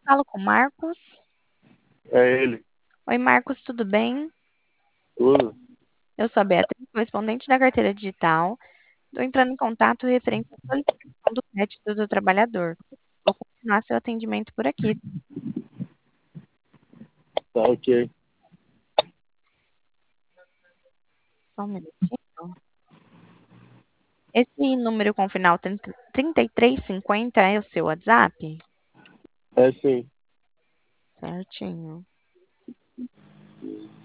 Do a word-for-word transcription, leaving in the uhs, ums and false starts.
Falo com o Marcos. É ele. Oi, Marcos, tudo bem? Tudo. Eu sou a Beatriz, correspondente da carteira digital. Estou entrando em contato referente à solicitação do crédito do trabalhador. Vou continuar seu atendimento por aqui. Tá ok. Só um minutinho. Esse número com final trinta e três cinquenta é o seu WhatsApp? É sim. Certinho.